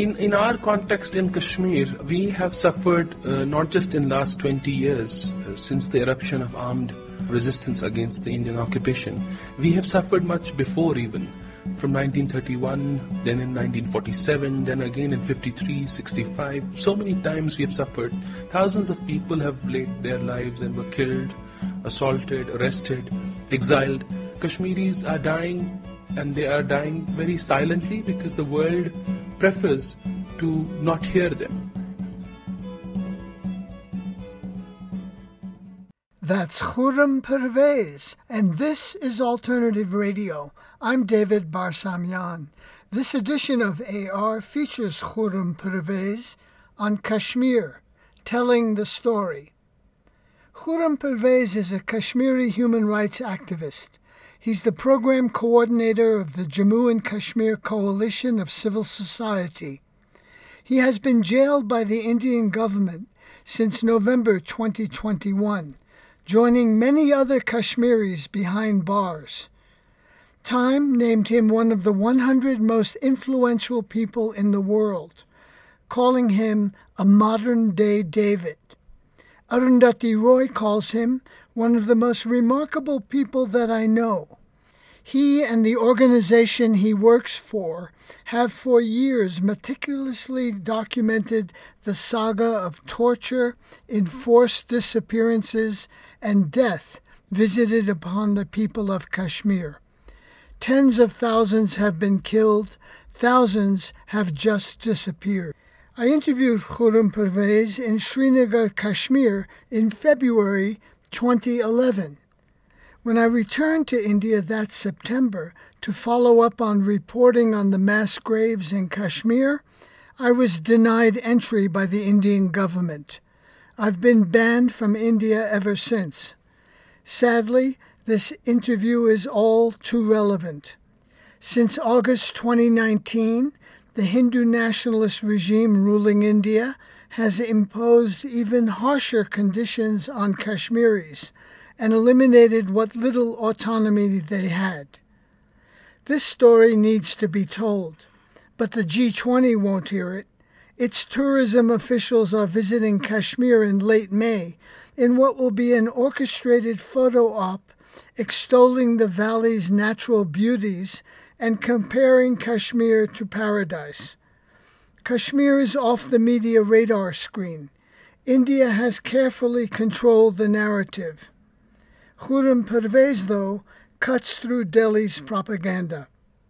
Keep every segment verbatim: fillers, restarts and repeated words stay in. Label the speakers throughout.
Speaker 1: in, in our context in Kashmir, we have suffered uh, not just in last twenty years, uh, since the eruption of armed resistance against the Indian occupation. We have suffered much before even, from nineteen thirty-one, then in nineteen forty-seven, then again in fifty-three, sixty-five. So many times we have suffered. Thousands of people have laid their lives and were killed, assaulted, arrested, exiled. Kashmiris are dying, and they are dying very silently because the world prefers to not hear them.
Speaker 2: That's Khurram Pervez, and this is Alternative Radio. I'm David Barsamian. This edition of A R features Khurram Pervez on Kashmir, telling the story. Khurram Pervez is a Kashmiri human rights activist. He's the program coordinator of the Jammu and Kashmir Coalition of Civil Society. He has been jailed by the Indian government since November twenty twenty-one, joining many other Kashmiris behind bars. Time named him one of the one hundred most influential people in the world, calling him a modern-day David. Arundhati Roy calls him one of the most remarkable people that I know. He and the organization he works for have for years meticulously documented the saga of torture, enforced disappearances, and death visited upon the people of Kashmir. Tens of thousands have been killed, thousands have just disappeared. I interviewed Khurram Pervez in Srinagar, Kashmir in February twenty eleven. When I returned to India that September to follow up on reporting on the mass graves in Kashmir, I was denied entry by the Indian government. I've been banned from India ever since. Sadly, this interview is all too relevant. Since August twenty nineteen, the Hindu nationalist regime ruling India has imposed even harsher conditions on Kashmiris and eliminated what little autonomy they had. This story needs to be told, but the G twenty won't hear it. Its tourism officials are visiting Kashmir in late May in what will be an orchestrated photo op extolling the valley's natural beauties and comparing Kashmir to paradise. Kashmir is off the media radar screen. India has carefully controlled the narrative. Khurram Pervez, though, cuts through Delhi's propaganda.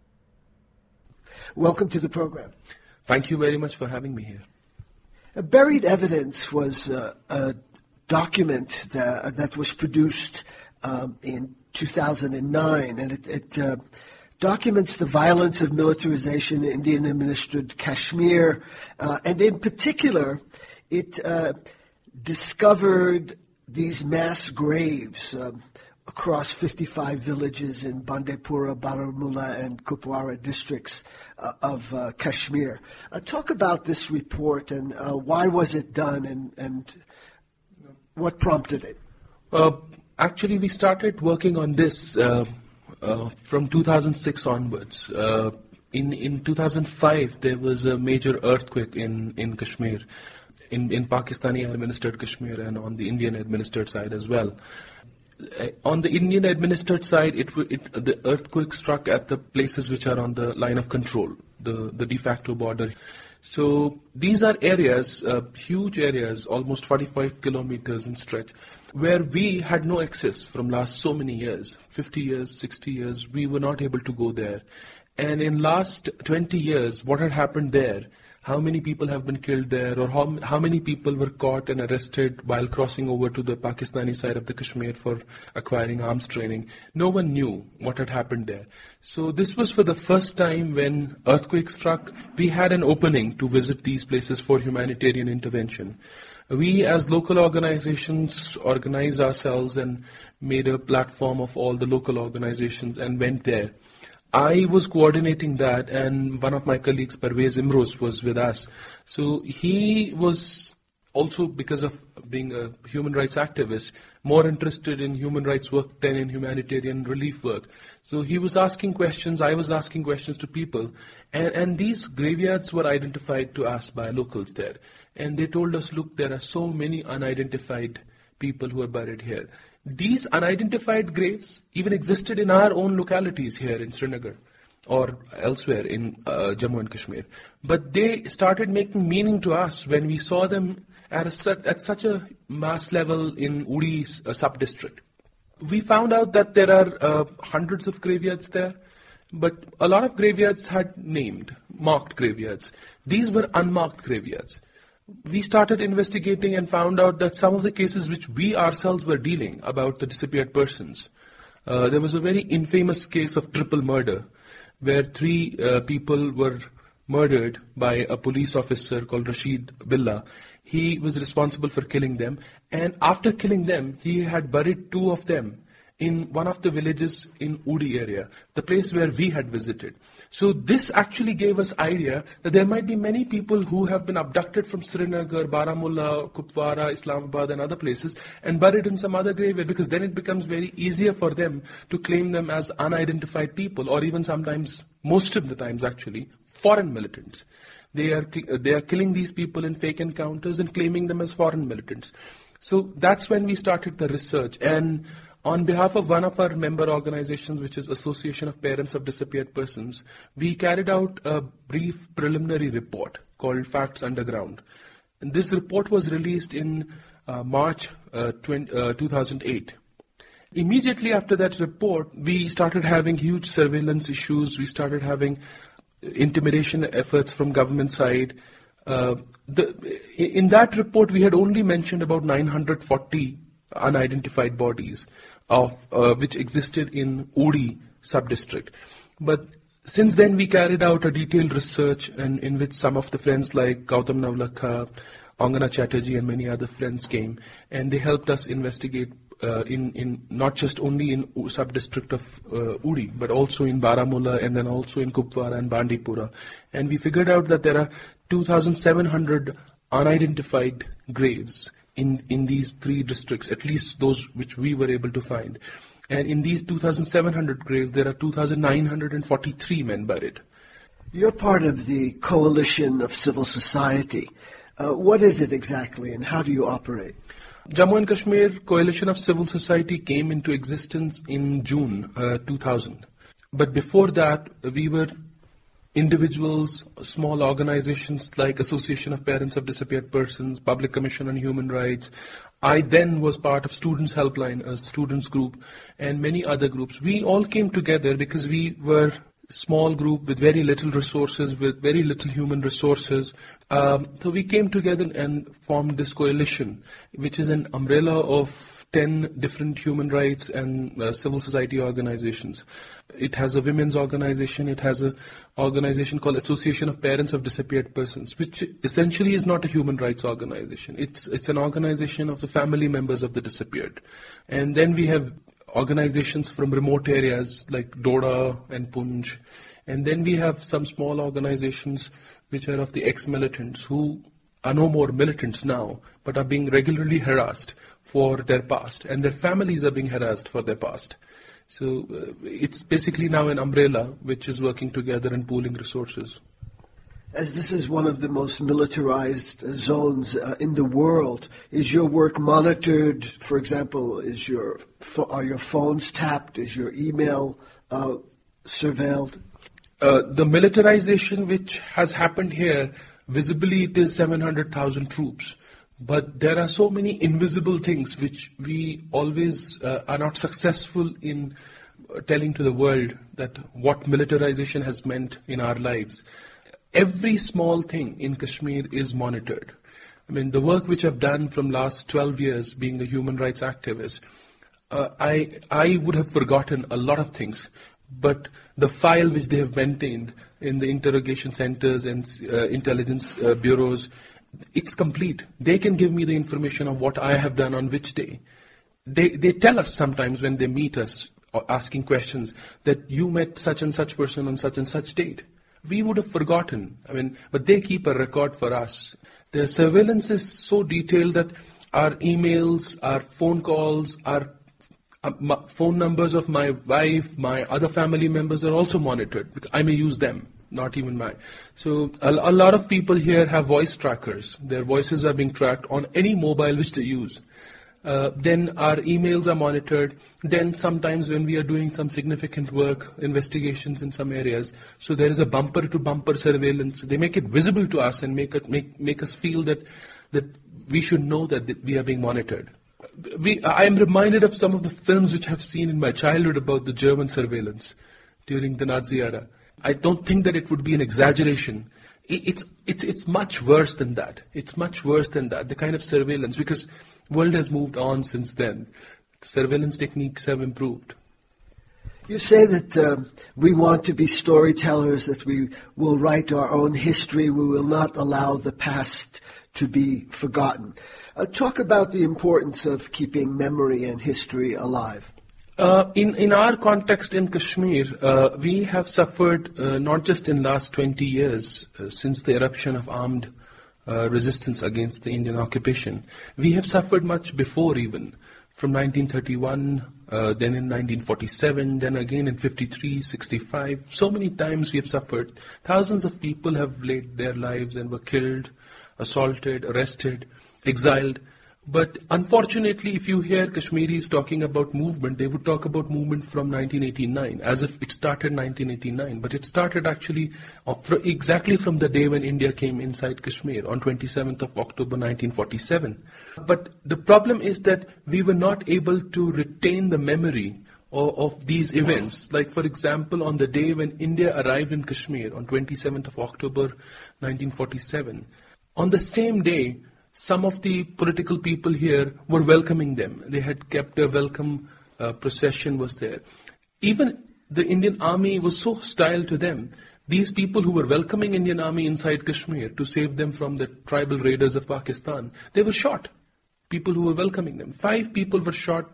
Speaker 3: Welcome to the program.
Speaker 1: Thank you very much for having me here.
Speaker 3: Uh, Buried Evidence was uh, a document that, that was produced um, in two thousand nine, and it, it uh, documents the violence of militarization in Indian-administered Kashmir, uh, and in particular, it uh, discovered these mass graves uh, across fifty-five villages in Bandepura, Baramulla, and Kupwara districts uh, of uh, Kashmir. Uh, talk about this report and uh, why was it done and, and what prompted it?
Speaker 1: Uh, actually, we started working on this uh, uh, from two thousand six onwards. Uh, in, in two thousand five, there was a major earthquake in, in Kashmir. In, in Pakistani-administered Kashmir and on the Indian-administered side as well. Uh, on the Indian-administered side, it, it, the earthquake struck at the places which are on the line of control, the, the de facto border. So these are areas, uh, huge areas, almost forty-five kilometers in stretch, where we had no access from last so many years, fifty years, sixty years, we were not able to go there. And in last twenty years, what had happened there, how many people have been killed there, or how, how many people were caught and arrested while crossing over to the Pakistani side of the Kashmir for acquiring arms training. No one knew what had happened there. So this was for the first time when earthquake struck, we had an opening to visit these places for humanitarian intervention. We as local organizations organized ourselves and made a platform of all the local organizations and went there. I was coordinating that, and one of my colleagues, Parvez Imroz, was with us. So he was also because of being a human rights activist, more interested in human rights work than in humanitarian relief work. So he was asking questions, I was asking questions to people, and, and these graveyards were identified to us by locals there. And they told us, look, there are so many unidentified people who are buried here. These unidentified graves even existed in our own localities here in Srinagar or elsewhere in uh, Jammu and Kashmir. But they started making meaning to us when we saw them at, a, at such a mass level in Uri uh, sub-district. We found out that there are uh, hundreds of graveyards there, but a lot of graveyards had named, marked graveyards. These were unmarked graveyards. We started investigating and found out that some of the cases which we ourselves were dealing about the disappeared persons, uh, there was a very infamous case of triple murder, where three uh, people were murdered by a police officer called Rashid Billah. He was responsible for killing them, and after killing them, he had buried two of them in one of the villages in Uri area, the place where we had visited. So this actually gave us idea that there might be many people who have been abducted from Srinagar, Baramulla, Kupwara, Islamabad and other places and buried in some other graveyard, because then it becomes very easier for them to claim them as unidentified people, or even sometimes, most of the times actually, foreign militants. They are, they are killing these people in fake encounters and claiming them as foreign militants. So that's when we started the research. And on behalf of one of our member organizations, which is Association of Parents of Disappeared Persons, we carried out a brief preliminary report called Facts Underground. And this report was released in uh, March uh, twenty, uh, two thousand eight. Immediately after that report, we started having huge surveillance issues. We started having intimidation efforts from government side. Uh, the, in that report, we had only mentioned about nine hundred forty unidentified bodies of uh, which existed in Uri sub-district. But since then we carried out a detailed research, and in which some of the friends like Gautam Navlakha, Angana Chatterjee and many other friends came, and they helped us investigate uh, in, in not just only in U- sub-district of uh, Uri, but also in Baramulla and then also in Kupwara and Bandipora. And we figured out that there are two thousand seven hundred unidentified graves in, in these three districts, at least those which we were able to find. And in these two thousand seven hundred graves, there are two thousand nine hundred forty-three men buried.
Speaker 3: You're part of the coalition of civil society. Uh, what is it exactly, and how do you operate?
Speaker 1: Jammu and Kashmir Coalition of Civil Society came into existence in June uh, two thousand. But before that, we were individuals, small organizations like Association of Parents of Disappeared Persons, Public Commission on Human Rights. I then was part of Students Helpline, a students group, and many other groups. We all came together because we were a small group with very little resources, with very little human resources. Um, so we came together and formed this coalition, which is an umbrella of ten different human rights and uh, civil society organizations. It has a women's organization, it has an organization called Association of Parents of Disappeared Persons, which essentially is not a human rights organization. It's, it's an organization of the family members of the disappeared. And then we have organizations from remote areas like Doda and Punj. And then we have some small organizations which are of the ex-militants who are no more militants now, but are being regularly harassed for their past, and their families are being harassed for their past. So uh, it's basically now an umbrella which is working together and pooling resources.
Speaker 3: As this is one of the most militarized uh, zones uh, in the world, is your work monitored? For example, is your pho- are your phones tapped? Is your email uh, surveilled?
Speaker 1: Uh, the militarization which has happened here, visibly it is seven hundred thousand troops. But there are so many invisible things which we always uh, are not successful in uh, telling to the world that what militarization has meant in our lives. Every small thing in Kashmir is monitored. I mean, the work which I've done from last twelve years being a human rights activist, uh, I, I would have forgotten a lot of things. But the file which they have maintained in the interrogation centers and uh, intelligence uh, bureaus, it's complete. They can give me the information of what I have done on which day. They they tell us sometimes when they meet us or asking questions that you met such and such person on such and such date. We would have forgotten. I mean, but they keep a record for us The surveillance is so detailed that our emails, our phone calls, our uh, m- phone numbers of my wife, my other family members are also monitored. Because I may use them, not even mine. So a, a lot of people here have voice trackers. Their voices are being tracked on any mobile which they use. Uh, then our emails are monitored. Then sometimes when we are doing some significant work, investigations in some areas, so there is a bumper-to-bumper surveillance. They make it visible to us and make it, make make us feel that that we should know that th- we are being monitored. We, I am reminded of some of the films which I've seen in my childhood about the German surveillance during the Nazi era. I don't think that it would be an exaggeration. It's it's it's much worse than that. It's much worse than that. The kind of surveillance, because world has moved on since then. Surveillance techniques have improved.
Speaker 3: You say that uh, we want to be storytellers, that we will write our own history, we will not allow the past to be forgotten. Uh, talk about the importance of keeping memory and history alive.
Speaker 1: Uh, in, in our context in Kashmir, uh, we have suffered uh, not just in last twenty years, uh, since the eruption of armed uh, resistance against the Indian occupation. We have suffered much before even, from nineteen thirty-one, uh, then in nineteen forty-seven, then again in fifty-three, sixty-five. So many times we have suffered. Thousands of people have laid their lives and were killed, assaulted, arrested, exiled. But unfortunately, if you hear Kashmiris talking about movement, they would talk about movement from nineteen eighty-nine, as if it started nineteen eighty-nine. But it started actually exactly from the day when India came inside Kashmir, on twenty-seventh of October nineteen forty-seven. But the problem is that we were not able to retain the memory of, of these events. Like, for example, on the day when India arrived in Kashmir, on twenty-seventh of October nineteen forty-seven, on the same day, some of the political people here were welcoming them. They had kept a welcome uh, procession was there. Even the Indian army was so hostile to them. These people who were welcoming Indian army inside Kashmir to save them from the tribal raiders of Pakistan, they were shot. People who were welcoming them. Five people were shot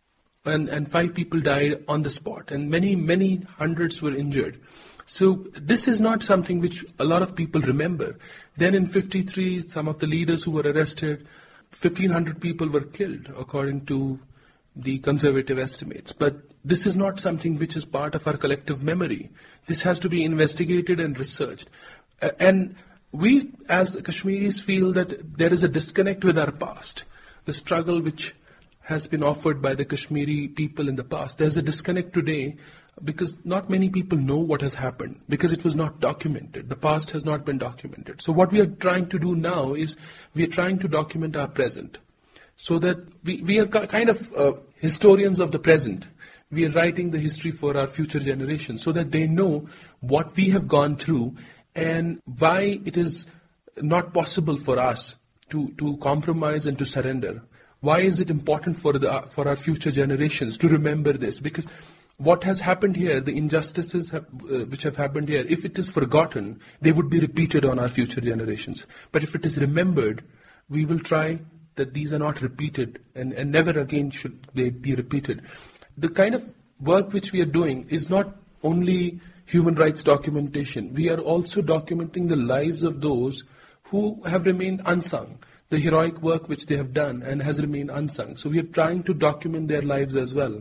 Speaker 1: and, and five people died on the spot. And many, many hundreds were injured. So this is not something which a lot of people remember. Then in fifty-three, some of the leaders who were arrested, fifteen hundred people were killed, according to the conservative estimates. But this is not something which is part of our collective memory. This has to be investigated and researched. Uh, and we, as Kashmiris, feel that there is a disconnect with our past. The struggle which has been offered by the Kashmiri people in the past. There's a disconnect today because not many people know what has happened, because it was not documented. The past has not been documented. So what we are trying to do now is we are trying to document our present, so that we, we are kind of uh, historians of the present. We are writing the history for our future generations so that they know what we have gone through and why it is not possible for us to, to compromise and to surrender. Why is it important for the for our future generations to remember this? Because what has happened here, the injustices have, uh, which have happened here, if it is forgotten, they would be repeated on our future generations. But if it is remembered, we will try that these are not repeated, and, and never again should they be repeated. The kind of work which we are doing is not only human rights documentation. We are also documenting the lives of those who have remained unsung, the heroic work which they have done and has remained unsung. So we are trying to document their lives as well,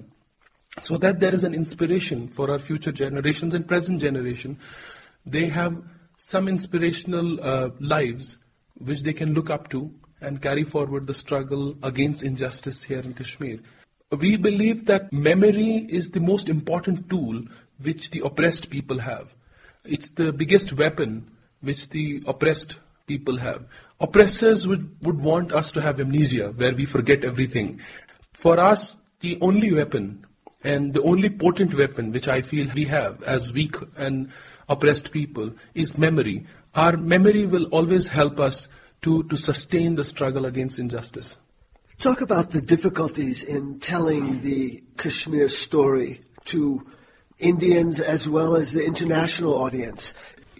Speaker 1: so that there is an inspiration for our future generations and present generation. They have some inspirational uh, lives which they can look up to and carry forward the struggle against injustice here in Kashmir. We believe that memory is the most important tool which the oppressed people have. It's the biggest weapon which the oppressed people have. Oppressors would, would want us to have amnesia, where we forget everything. For us, the only weapon and the only potent weapon which I feel we have as weak and oppressed people is memory. Our memory will always help us to, to sustain the struggle against injustice.
Speaker 3: Talk about the difficulties in telling the Kashmir story to Indians as well as the international audience.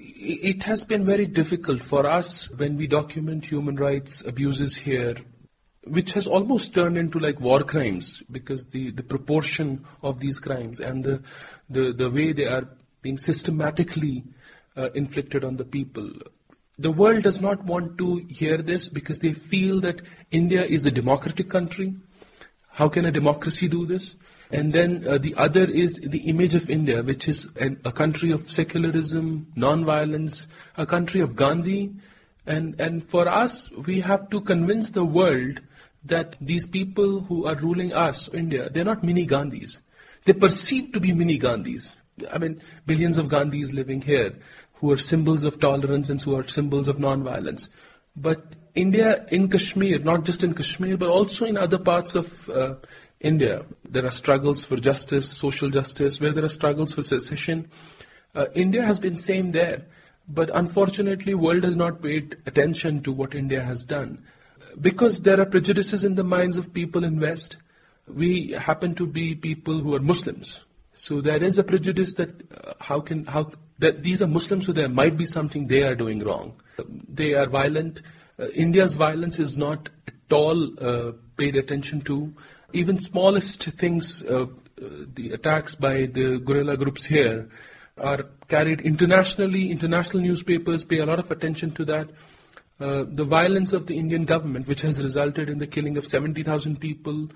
Speaker 1: It has been very difficult for us when we document human rights abuses here, which has almost turned into like war crimes, because the, the proportion of these crimes and the, the, the way they are being systematically uh, inflicted on the people. the world does not want to hear this because they feel that India is a democratic country. How can a democracy do this? And then uh, the other is the image of India, which is an, a country of secularism, non-violence, a country of Gandhi. And, and for us, we have to convince the world that these people who are ruling us, India, they're not mini Gandhis. They're perceived to be mini Gandhis. I mean, billions of Gandhis living here who are symbols of tolerance and who are symbols of non-violence. But India in Kashmir, not just in Kashmir, but also in other parts of uh, India, there are struggles for justice, social justice, where there are struggles for secession. Uh, India has been same there. But unfortunately, world has not paid attention to what India has done. Because there are prejudices in the minds of people in West, we happen to be people who are Muslims. So there is a prejudice that uh, how can how that these are Muslims, so there might be something they are doing wrong. They are violent. Uh, India's violence is not at all uh, paid attention to. Even smallest things, uh, uh, the attacks by the guerrilla groups here are carried internationally. International newspapers pay a lot of attention to that. Uh, the violence of the Indian government, which has resulted in the killing of seventy thousand people,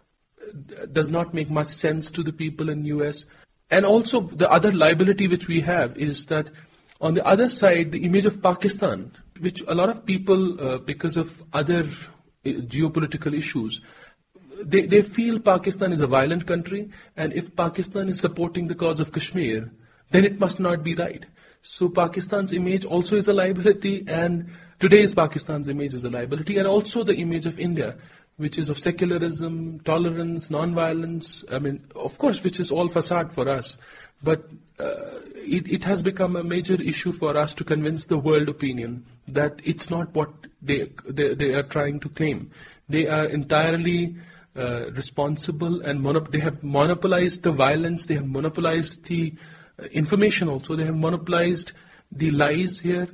Speaker 1: does not make much sense to the people in U S. And also the other liability which we have is that on the other side, the image of Pakistan, which a lot of people, uh, because of other uh, geopolitical issues, they, they feel Pakistan is a violent country, and if Pakistan is supporting the cause of Kashmir, then it must not be right. So Pakistan's image also is a liability, and today's Pakistan's image is a liability, and also the image of India, which is of secularism, tolerance, non-violence. I mean, of course, which is all facade for us. But uh, it, it has become a major issue for us to convince the world opinion that it's not what they they, they are trying to claim. They are entirely uh, responsible, and monop- they have monopolized the violence, they have monopolized the uh, information also, they have monopolized the lies here.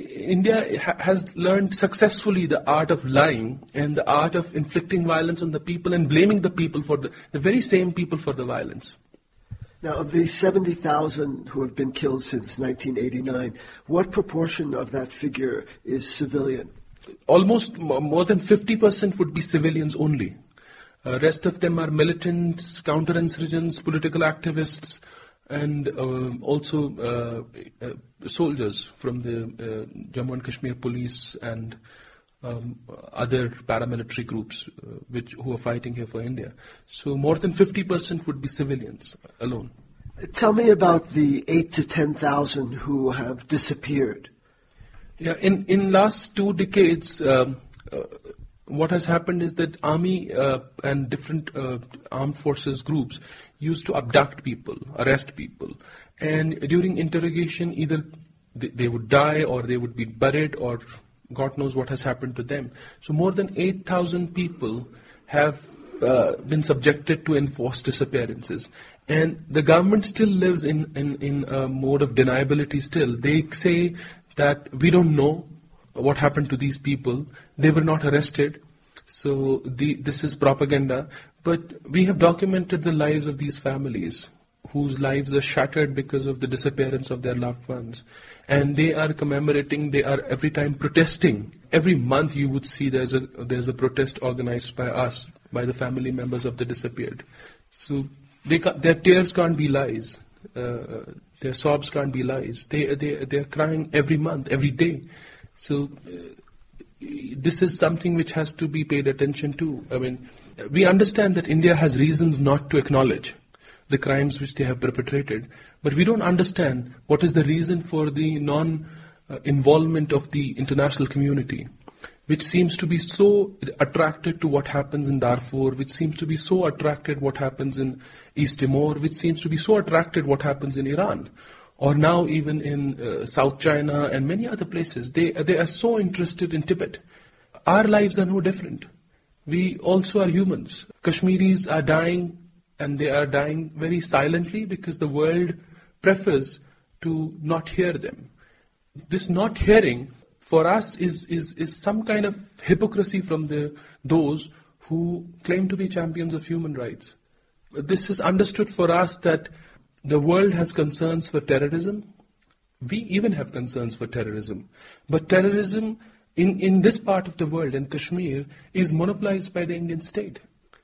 Speaker 1: India ha- has learned successfully the art of lying and the art of inflicting violence on the people and blaming the people for the, the very same people for the violence.
Speaker 3: Now, of the seventy thousand who have been killed since nineteen eighty-nine, what proportion of that figure is civilian?
Speaker 1: Almost more than fifty percent would be civilians only. Uh, rest of them are militants, counterinsurgents, political activists, and uh, also uh, uh, soldiers from the uh, Jammu and Kashmir police and um, other paramilitary groups uh, which who are fighting here for India. So more than fifty percent would be civilians alone.
Speaker 3: Tell me about the eight to ten thousand who have disappeared.
Speaker 1: Yeah, in in last two decades, um, uh, what has happened is that army uh, and different uh, armed forces groups used to abduct people, arrest people, and during interrogation, either they, they would die or they would be buried, or God knows what has happened to them. So more than eight thousand people have uh, been subjected to enforced disappearances. And the government still lives in, in, in a mode of deniability still. They say that we don't know what happened to these people. They were not arrested. So the, this is propaganda. But we have documented the lives of these families whose lives are shattered because of the disappearance of their loved ones. And they are commemorating, they are every time protesting. Every month you would see there's a there's a protest organized by us, by the family members of the disappeared. So they ca- their tears can't be lies. Uh, their sobs can't be lies. They they they are crying every month, every day. So uh, this is something which has to be paid attention to. I mean, we understand that India has reasons not to acknowledge the crimes which they have perpetrated, but we don't understand what is the reason for the non-involvement uh, of the international community, which seems to be so attracted to what happens in Darfur, which seems to be so attracted what happens in East Timor, which seems to be so attracted what happens in Iran, or now even in uh, South China and many other places. They, they are so interested in Tibet. Our lives are no different. We also are humans. Kashmiris are dying, and they are dying very silently because the world prefers to not hear them. This not hearing for us is, is, is some kind of hypocrisy from the those who claim to be champions of human rights. This is understood for us that the world has concerns for terrorism, We even have concerns for terrorism. But terrorism in, in this part of the world, in Kashmir, is monopolized by the Indian state.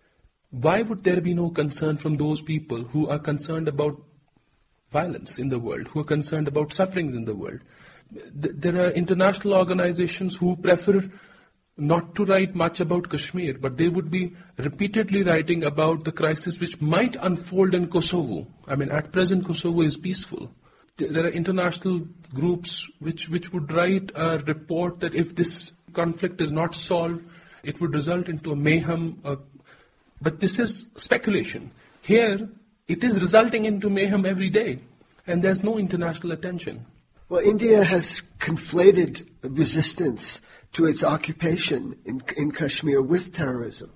Speaker 1: Why would there be no concern from those people who are concerned about violence in the world, who are concerned about sufferings in the world? There are international organizations who prefer not to write much about Kashmir, but they would be repeatedly writing about the crisis which might unfold in Kosovo. I mean, at present, Kosovo is peaceful. There are international groups which, which would write a report that if this conflict is not solved, it would result into a mayhem. Uh, but this is speculation. Here, it is resulting into mayhem every day, and there's no international attention.
Speaker 3: Well, India has conflated resistance to its occupation in, in Kashmir with terrorism.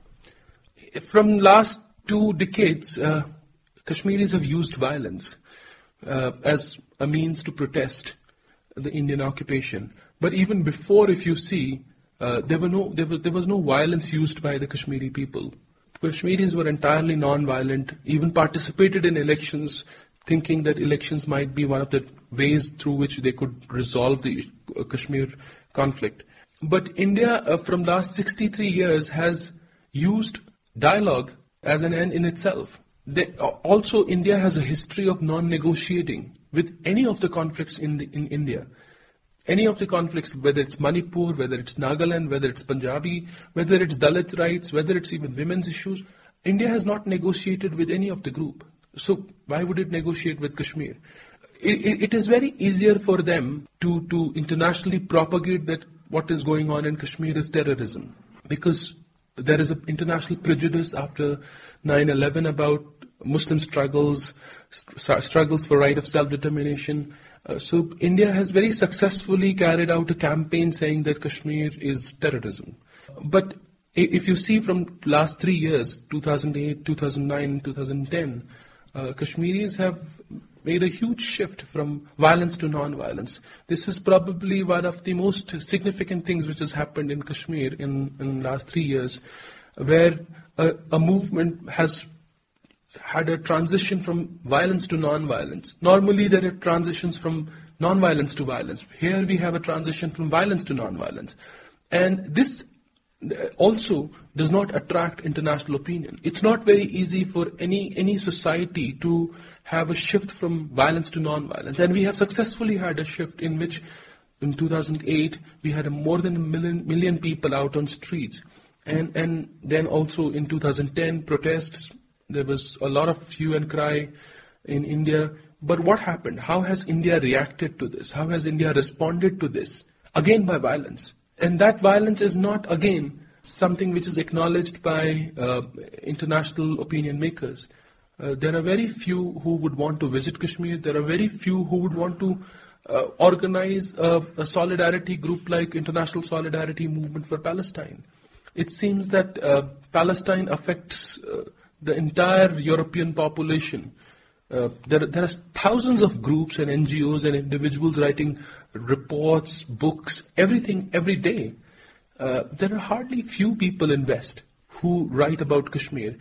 Speaker 1: From last two decades, uh, Kashmiris have used violence uh, as a means to protest the Indian occupation. But even before, if you see, uh, there, were no, there, was, there was no violence used by the Kashmiri people. Kashmiris were entirely non-violent, even participated in elections, thinking that elections might be one of the ways through which they could resolve the uh, Kashmir conflict. But India, uh, from last sixty-three years, has used dialogue as an end in itself. They, uh, also, India has a history of non-negotiating with any of the conflicts in, the, in India. Any of the conflicts, whether it's Manipur, whether it's Nagaland, whether it's Punjabi, whether it's Dalit rights, whether it's even women's issues, India has not negotiated with any of the group. So why would it negotiate with Kashmir? It, it, it is very easier for them to, to internationally propagate that what is going on in Kashmir is terrorism, because there is an international prejudice after nine eleven about Muslim struggles, st- struggles for right of self-determination. Uh, so India has very successfully carried out a campaign saying that Kashmir is terrorism. But if you see from last three years, two thousand eight, two thousand nine, two thousand ten, uh, Kashmiris have made a huge shift from violence to non-violence. This is probably one of the most significant things which has happened in Kashmir in in the last three years, where a, a movement has had a transition from violence to non-violence. Normally there are transitions from non-violence to violence. Here we have a transition from violence to non-violence. And this also does not attract international opinion. It's not very easy for any any society to have a shift from violence to non-violence. And we have successfully had a shift in which in two thousand eight we had a more than a million, million people out on streets. And, and then also in two thousand ten protests, there was a lot of hue and cry in India. But what happened? How has India reacted to this? How has India responded to this? Again, by violence. And that violence is not, again, something which is acknowledged by uh, international opinion makers. Uh, there are very few who would want to visit Kashmir. There are very few who would want to uh, organize a, a solidarity group like International Solidarity Movement for Palestine. It seems that uh, Palestine affects uh, the entire European population. Uh, there, there are thousands of groups and N G Os and individuals writing reports, books, everything every day. Uh, there are hardly few people in West who write about Kashmir.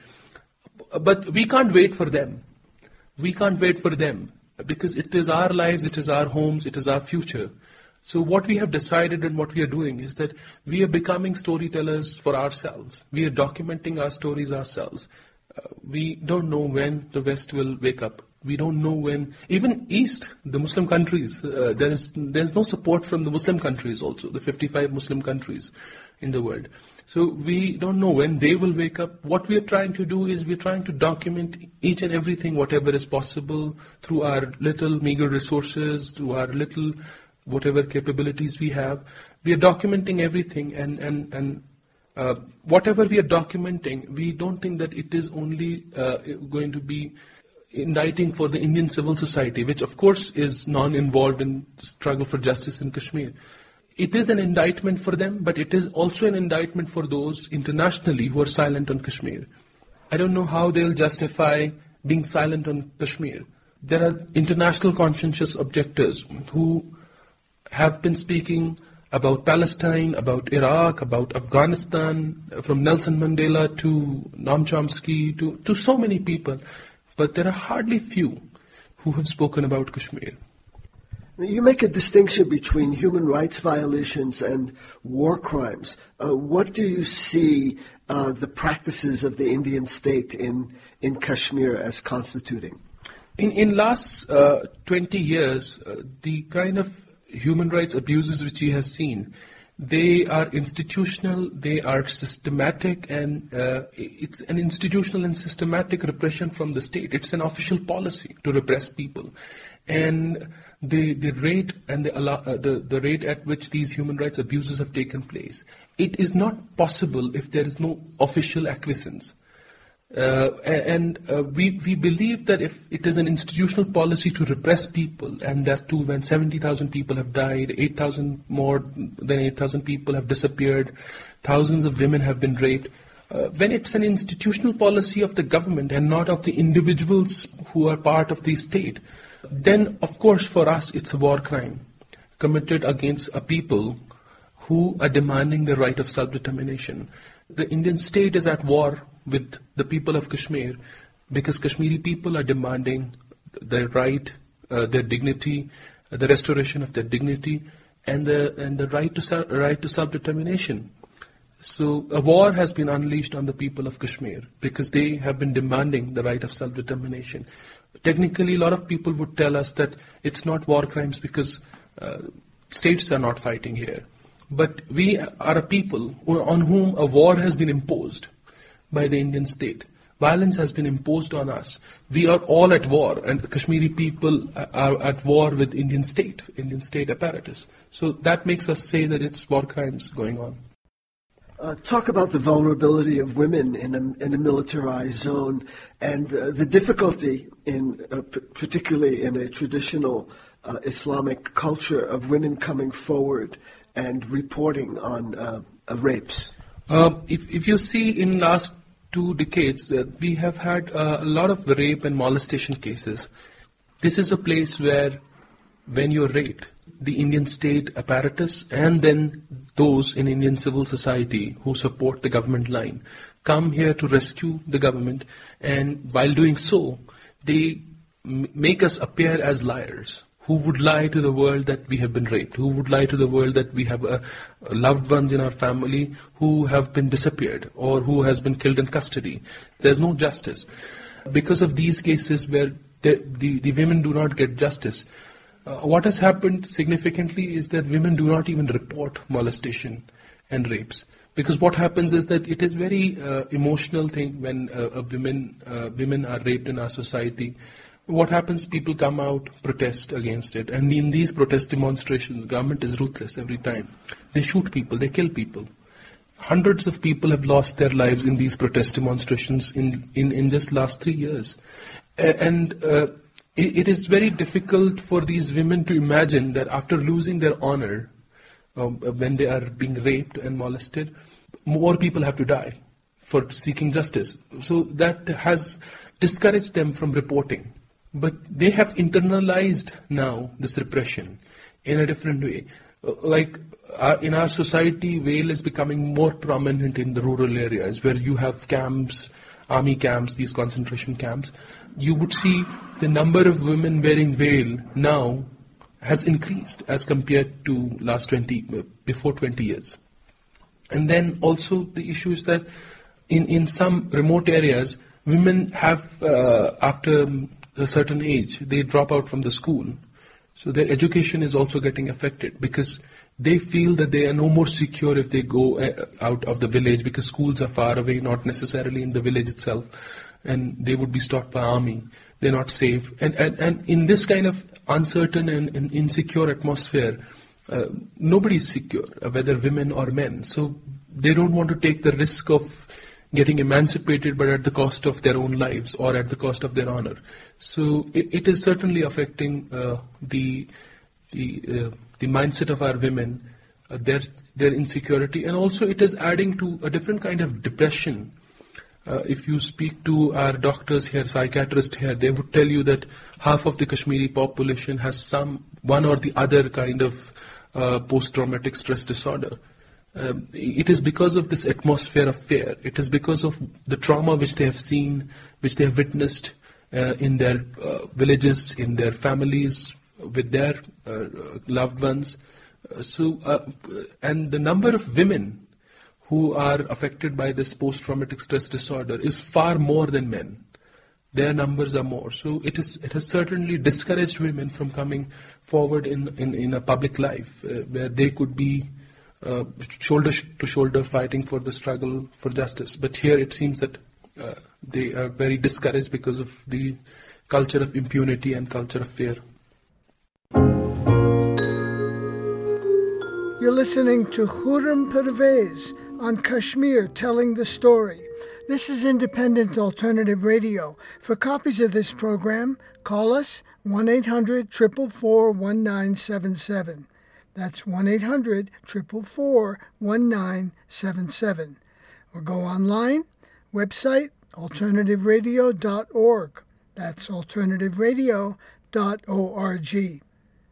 Speaker 1: But we can't wait for them. We can't wait for them because it is our lives, it is our homes, it is our future. So what we have decided and what we are doing is that we are becoming storytellers for ourselves. We are documenting our stories ourselves. Uh, we don't know when the West will wake up. We don't know when, even East, the Muslim countries, uh, there is there's no support from the Muslim countries also, the fifty-five Muslim countries in the world. So we don't know when they will wake up. What we are trying to do is we're trying to document each and everything, whatever is possible, through our little meager resources, through our little whatever capabilities we have. We are documenting everything, and, and, and uh, whatever we are documenting, we don't think that it is only uh, going to be indicting for the Indian civil society, which of course is non-involved in the struggle for justice in Kashmir. It is an indictment for them, but it is also an indictment for those internationally who are silent on Kashmir. I don't know how they'll justify being silent on Kashmir. There are international conscientious objectors who have been speaking about Palestine, about Iraq, about Afghanistan, from Nelson Mandela to Noam Chomsky to, to so many people. But there are hardly few who have spoken about Kashmir.
Speaker 3: You make a distinction between human rights violations and war crimes. Uh, what do you see uh, the practices of the Indian state in, in Kashmir as constituting?
Speaker 1: In in last uh, twenty years, uh, the kind of human rights abuses which we have seen, they are institutional, they are systematic, and uh, it's an institutional and systematic repression from the state. It's an official policy to repress people. And the the rate and the, uh, the the rate at which these human rights abuses have taken place, it is not possible if there is no official acquiescence. Uh, and uh, we we believe that if it is an institutional policy to repress people, and that too when seventy thousand people have died, eight thousand more than eight thousand people have disappeared, thousands of women have been raped, uh, when it's an institutional policy of the government and not of the individuals who are part of the state, then of course for us it's a war crime committed against a people who are demanding the right of self-determination. The Indian state is at war with the people of Kashmir because Kashmiri people are demanding their right, uh, their dignity, uh, the restoration of their dignity, and the and the right to self, right to self-determination. So a war has been unleashed on the people of Kashmir because they have been demanding the right of self-determination. Technically, a lot of people would tell us that it's not war crimes because uh, states are not fighting here. But we are a people on whom a war has been imposed by the Indian state. Violence has been imposed on us. We are all at war, and Kashmiri people are at war with Indian state, Indian state apparatus. So that makes us say that it's war crimes going on.
Speaker 3: Uh, talk about the vulnerability of women in a, in a militarized zone and uh, the difficulty in, uh, p- particularly in a traditional uh, Islamic culture, of women coming forward and reporting on uh, uh, rapes.
Speaker 1: Uh, if, if you see in last two decades, uh, we have had uh, a lot of rape and molestation cases. This is a place where when you're raped, the Indian state apparatus and then those in Indian civil society who support the government line come here to rescue the government, and while doing so, they m- make us appear as liars. Who would lie to the world that we have been raped? Who would lie to the world that we have uh, loved ones in our family who have been disappeared or who has been killed in custody? There's no justice. Because of these cases where the, the, the women do not get justice, uh, what has happened significantly is that women do not even report molestation and rapes. Because what happens is that it is very uh, emotional thing when uh, a women, uh, women are raped in our society. What happens? People come out, protest against it. And in these protest demonstrations, government is ruthless every time. They shoot people, they kill people. Hundreds of people have lost their lives in these protest demonstrations in, in, in just last three years. And uh, it, it is very difficult for these women to imagine that after losing their honor, um, when they are being raped and molested, more people have to die for seeking justice. So that has discouraged them from reporting. But they have internalized now this repression in a different way. Like uh, in our society, veil is becoming more prominent in the rural areas where you have camps, army camps, these concentration camps. You would see the number of women wearing veil now has increased as compared to last twenty, before twenty years. And then also the issue is that in, in some remote areas, women have, uh, after a certain age, they drop out from the school. So their education is also getting affected because they feel that they are no more secure if they go uh, out of the village because schools are far away, not necessarily in the village itself, and they would be stopped by army. They're not safe. And, and, and in this kind of uncertain and, and insecure atmosphere, uh, nobody is secure, whether women or men. So they don't want to take the risk of getting emancipated, but at the cost of their own lives or at the cost of their honor. So it, it is certainly affecting uh, the the uh, the mindset of our women, uh, their their insecurity, and also it is adding to a different kind of depression. Uh, if you speak to our doctors here, psychiatrists here, they would tell you that half of the Kashmiri population has some one or the other kind of uh, post-traumatic stress disorder. Um, it is because of this atmosphere of fear. It is because of the trauma which they have seen, which they have witnessed uh, in their uh, villages, in their families, with their uh, loved ones. Uh, so, uh, and the number of women who are affected by this post-traumatic stress disorder is far more than men. Their numbers are more. So it is it has certainly discouraged women from coming forward in, in, in a public life uh, where they could be uh, shoulder to shoulder fighting for the struggle for justice. But here it seems that uh, they are very discouraged because of the culture of impunity and culture of fear.
Speaker 2: You're listening to Khurram Parvez on Kashmir Telling the Story. This is Independent Alternative Radio. For copies of this program, call us one eight hundred, four four four, one nine seven seven. That's one eight hundred, four four four, one nine seven seven. Or go online, website alternative radio dot org. That's alternative radio dot org.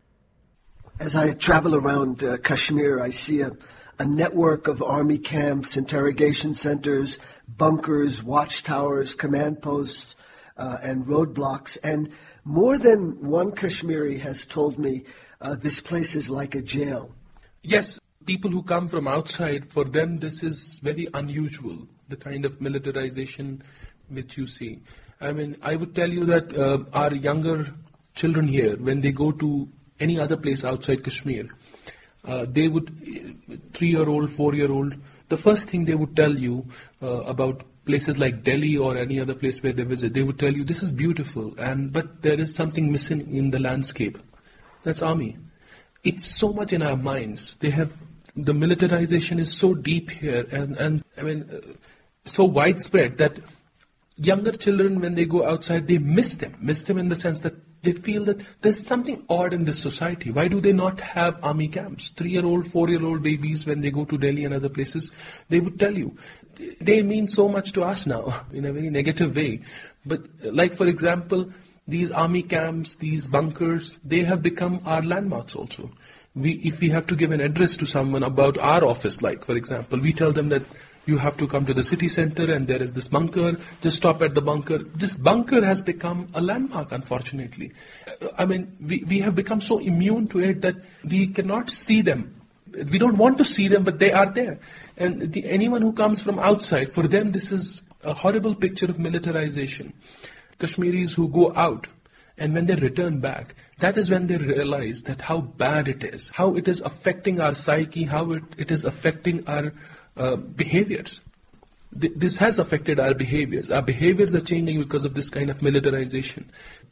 Speaker 3: As I travel around uh, Kashmir, I see a a network of army camps, interrogation centers, bunkers, watchtowers, command posts, uh, and roadblocks. And more than one Kashmiri has told me uh, this place is like a jail.
Speaker 1: Yes, people who come from outside, for them this is very unusual, the kind of militarization which you see. I mean, I would tell you that uh, our younger children here, when they go to any other place outside Kashmir, Uh, they would, three-year-old, four-year-old, the first thing they would tell you uh, about places like Delhi or any other place where they visit, they would tell you, this is beautiful, and but there is something missing in the landscape. That's army. It's so much in our minds. They have, the militarization is so deep here, and, and I mean, uh, so widespread that younger children, when they go outside, they miss them, miss them in the sense that they feel that there's something odd in this society. Why do they not have army camps? Three-year-old, four-year-old babies, when they go to Delhi and other places, they would tell you. They mean so much to us now, in a very negative way. But like, for example, these army camps, these bunkers, they have become our landmarks also. We, if we have to give an address to someone about our office, like, for example, we tell them that you have to come to the city center and there is this bunker, just stop at the bunker. This bunker has become a landmark, unfortunately. I mean, we, we have become so immune to it that we cannot see them. We don't want to see them, but they are there. And the, anyone who comes from outside, for them this is a horrible picture of militarization. Kashmiris who go out, and when they return back, that is when they realize that how bad it is, how it is affecting our psyche, how it, it is affecting our Uh, behaviors. Th- this has affected our behaviors. Our behaviors are changing because of this kind of militarization.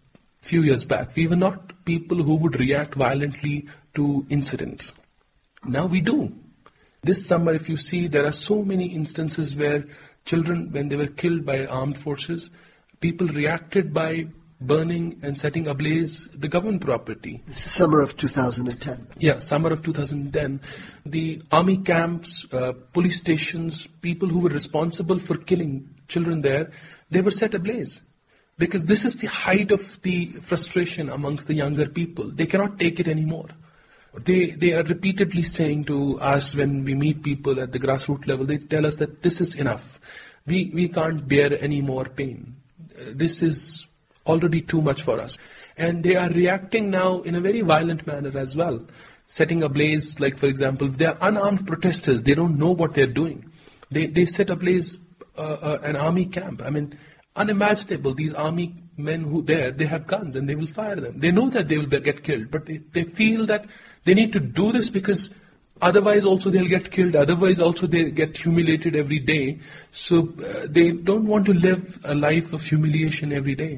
Speaker 1: Few years back, we were not people who would react violently to incidents. Now we do. This summer, if you see, there are so many instances where children, when they were killed by armed forces, people reacted by burning and setting ablaze the government property.
Speaker 3: Summer of two thousand ten.
Speaker 1: Yeah, summer of two thousand ten. The army camps, uh, police stations, people who were responsible for killing children there, they were set ablaze. Because this is the height of the frustration amongst the younger people. They cannot take it anymore. They they are repeatedly saying to us when we meet people at the grassroots level, they tell us that this is enough. We, we can't bear any more pain. Uh, this is already too much for us. And they are reacting now in a very violent manner as well. Setting ablaze, like for example, they are unarmed protesters. They don't know what they're doing. They they set ablaze uh, uh, an army camp. I mean, unimaginable. These army men who there, they have guns and they will fire them. They know that they will be, get killed, but they, they feel that they need to do this because otherwise also they'll get killed. Otherwise also they get humiliated every day. So uh, they don't want to live a life of humiliation every day.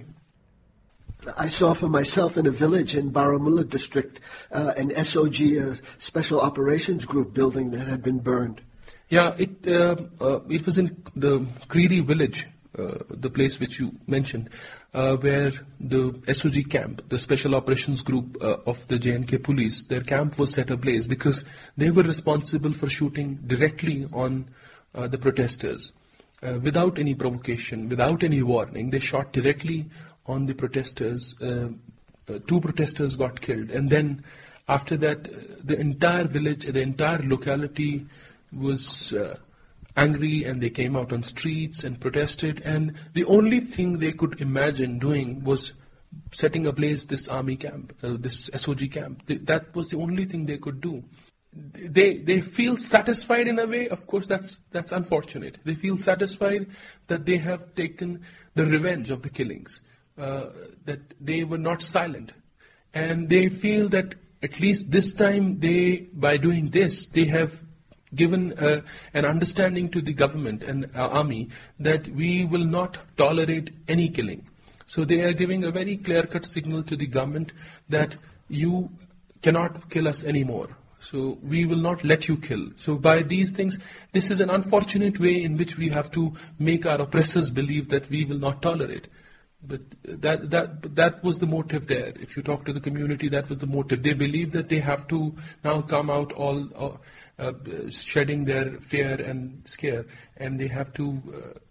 Speaker 3: I saw for myself in a village in Baramulla district uh, an S O G, a Special Operations Group building that had been burned.
Speaker 1: Yeah, it uh, uh, it was in the Creedy village, uh, the place which you mentioned, uh, where the S O G camp, the Special Operations Group uh, of the J and K police, their camp was set ablaze because they were responsible for shooting directly on uh, the protesters uh, without any provocation, without any warning. They shot directly on the protesters. Uh, uh, two protesters got killed, and then after that uh, the entire village, the entire locality was uh, angry, and they came out on streets and protested, and the only thing they could imagine doing was setting ablaze this army camp, uh, this S O G camp. They, that was the only thing they could do. They they feel satisfied in a way. Of course, that's that's unfortunate. They feel satisfied that they have taken the revenge of the killings, uh, that they were not silent, and they feel that at least this time they, by doing this, they have given uh, an understanding to the government and uh, army that we will not tolerate any killing. So they are giving a very clear-cut signal to the government that you cannot kill us anymore. So we will not let you kill. So by these things, this is an unfortunate way in which we have to make our oppressors believe that we will not tolerate. But that that that was the motive there. If you talk to the community, that was the motive. They believe that they have to now come out all uh, uh, shedding their fear and scare, and they have to